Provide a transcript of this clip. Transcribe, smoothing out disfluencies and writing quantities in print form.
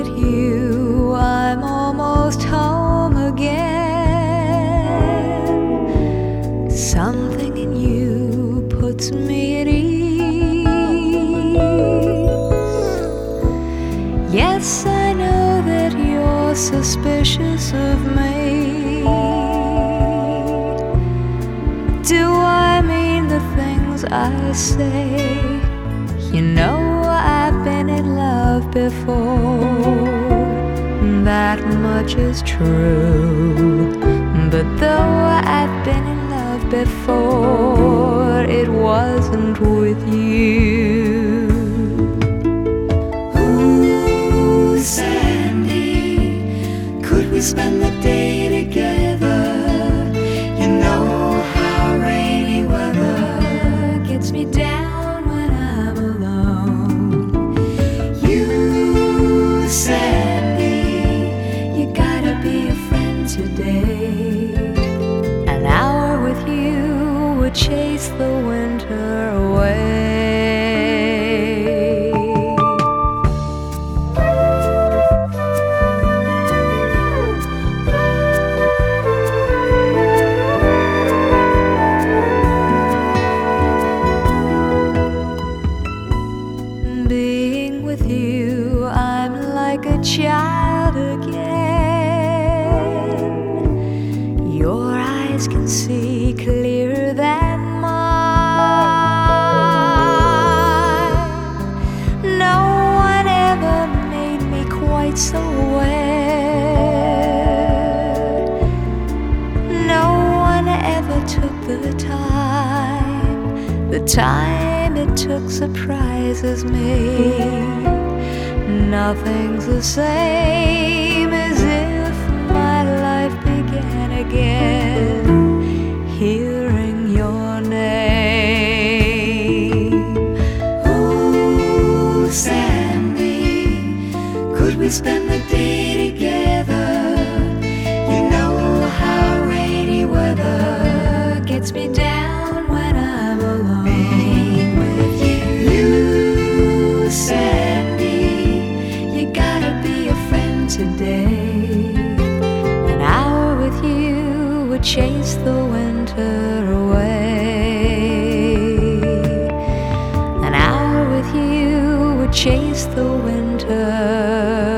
at you, I'm almost home again. Something in you puts me at ease. Yes, I know that you're suspicious of me. Do I mean the things I say? You know I've been in love before, that much is true. But though I've been in love before, it wasn't with you. Ooh, Sandy, could we spend the day together? You know how rainy weather Gets me down when I'm alone. you, Sandy. You gotta be a friend today. An hour with you would chase the winter away. Being with you, I'm like a child again. Your eyes can see clearer than mine. No one ever made me quite so wet. No one ever took the time it took surprises me. Nothing's the same as if my life began again, hearing your name. Ooh, Sandy, could we spend the day together? You know how rainy weather Gets me down when I'm alone. being with you, Sandy. You gotta be a friend today. An hour with you would chase the winter away. An hour with you would chase the winter